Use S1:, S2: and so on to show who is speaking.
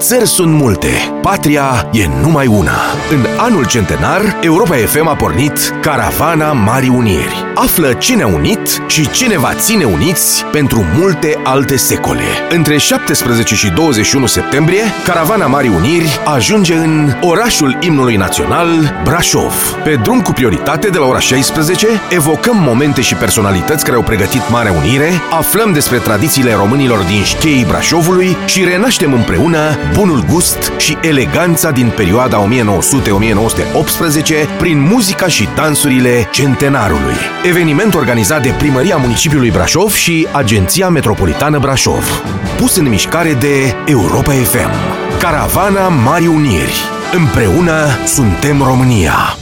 S1: Țări sunt multe, patria e numai una. În anul centenar, Europa FM a pornit Caravana Marii Uniri. Află ce ne-a unit și ce ne va ține uniți pentru multe alte secole. Între 17 și 21 septembrie, Caravana Marii Uniri ajunge în orașul imnului național, Brașov. Pe drum cu prioritate de la ora 16, evocăm momente și personalități care au pregătit Marea Unire, aflăm despre tradițiile românilor din șcheii Brașovului și renaștem împreună bunul gust și eleganța din perioada 1900-1918 prin muzica și dansurile centenarului. Eveniment organizat de Primăria Municipiului Brașov și Agenția Metropolitană Brașov. Pus în mișcare de Europa FM. Caravana Marii Uniri. Împreună suntem România.